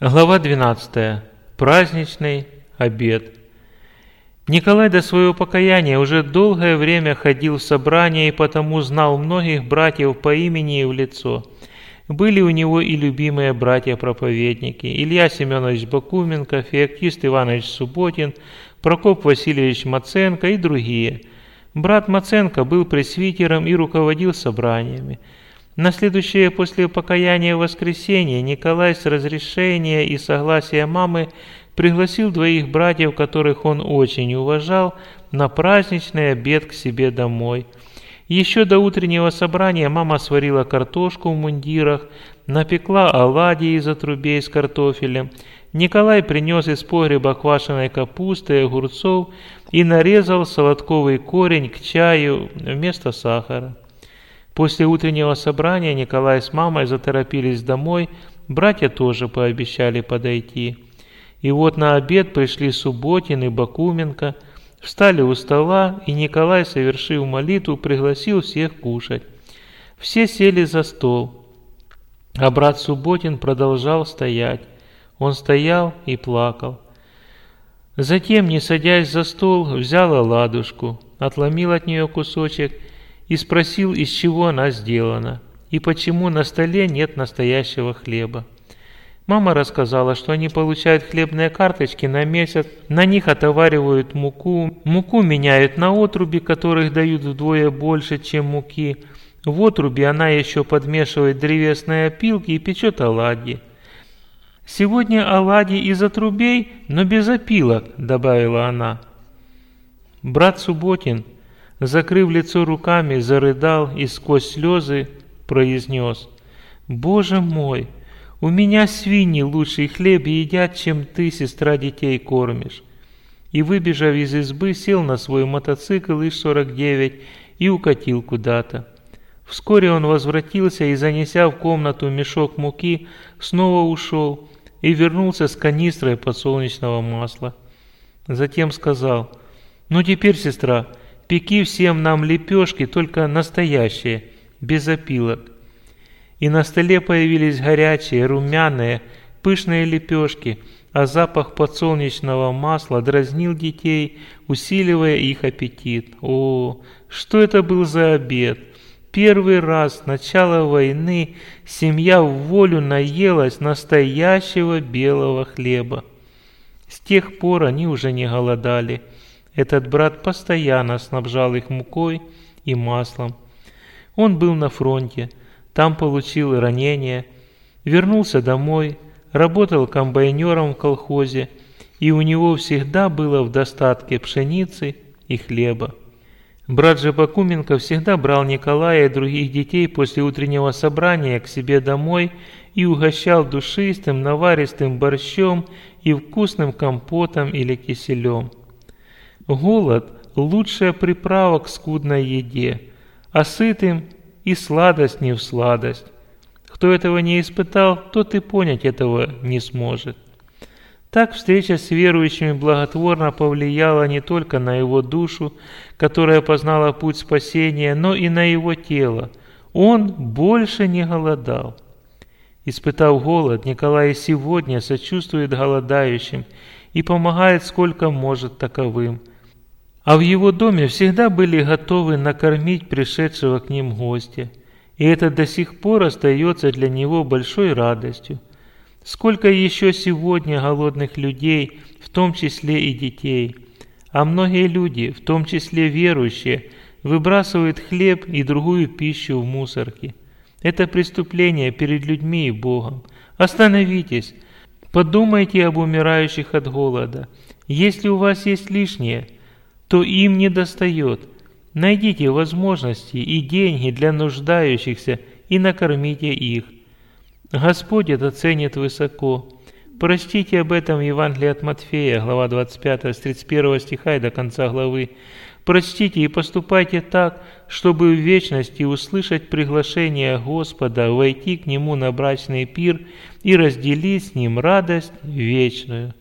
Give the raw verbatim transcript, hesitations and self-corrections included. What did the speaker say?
Глава двенадцатая. Праздничный обед. Николай до своего покаяния уже долгое время ходил в собрания и потому знал многих братьев по имени и в лицо. Были у него и любимые братья-проповедники: Илья Семенович Бакуменко, Феоктист Иванович Субботин, Прокоп Васильевич Маценко и другие. Брат Маценко был пресвитером и руководил собраниями. На следующее после покаяния воскресенье Николай с разрешения и согласия мамы пригласил двоих братьев, которых он очень уважал, на праздничный обед к себе домой. Еще до утреннего собрания мама сварила картошку в мундирах, напекла оладьи из отрубей с картофелем. Николай принес из погреба квашеной капусты и огурцов и нарезал солодковый корень к чаю вместо сахара. После утреннего собрания Николай с мамой заторопились домой, братья тоже пообещали подойти. И вот на обед пришли Субботин и Бакуменко, встали у стола, и Николай, совершив молитву, пригласил всех кушать. Все сели за стол, а брат Субботин продолжал стоять. Он стоял и плакал. Затем, не садясь за стол, взял оладушку, отломил от нее кусочек и спросил, из чего она сделана, и почему на столе нет настоящего хлеба. Мама рассказала, что они получают хлебные карточки на месяц, на них отоваривают муку, муку меняют на отруби, которых дают вдвое больше, чем муки. В отруби она еще подмешивает древесные опилки и печет оладьи. «Сегодня оладьи из отрубей, но без опилок», — добавила она. Брат Субботин, закрыв лицо руками, зарыдал и сквозь слезы произнес: «Боже мой, у меня свиньи лучший хлеб едят, чем ты, сестра, детей кормишь». И, выбежав из избы, сел на свой мотоцикл ИЖ сорок девять и укатил куда-то. Вскоре он возвратился и, занеся в комнату мешок муки, снова ушел и вернулся с канистрой подсолнечного масла. Затем сказал: «Ну теперь, сестра, пеки всем нам лепешки, только настоящие, без опилок». И на столе появились горячие, румяные, пышные лепешки, а запах подсолнечного масла дразнил детей, усиливая их аппетит. О, что это был за обед! Первый раз с начала войны семья в волю наелась настоящего белого хлеба. С тех пор они уже не голодали. Этот брат постоянно снабжал их мукой и маслом. Он был на фронте, там получил ранение, вернулся домой, работал комбайнером в колхозе, и у него всегда было в достатке пшеницы и хлеба. Брат же Бакуменко всегда брал Николая и других детей после утреннего собрания к себе домой и угощал душистым, наваристым борщом и вкусным компотом или киселем. Голод – лучшая приправа к скудной еде, а сытым и сладость не в сладость. Кто этого не испытал, тот и понять этого не сможет. Так встреча с верующими благотворно повлияла не только на его душу, которая познала путь спасения, но и на его тело. Он больше не голодал. Испытав голод, Николай сегодня сочувствует голодающим и помогает сколько может таковым. А в его доме всегда были готовы накормить пришедшего к ним гостя, и это до сих пор остается для него большой радостью. Сколько еще сегодня голодных людей, в том числе и детей, а многие люди, в том числе верующие, выбрасывают хлеб и другую пищу в мусорки. Это преступление перед людьми и Богом. Остановитесь, подумайте об умирающих от голода. Если у вас есть лишнее, то им не достает. Найдите возможности и деньги для нуждающихся и накормите их. Господь это ценит высоко. Прочтите об этом в Евангелии от Матфея, глава двадцать пятая, с тридцать первого стиха и до конца главы. Прочтите и поступайте так, чтобы в вечности услышать приглашение Господа войти к Нему на брачный пир и разделить с Ним радость вечную.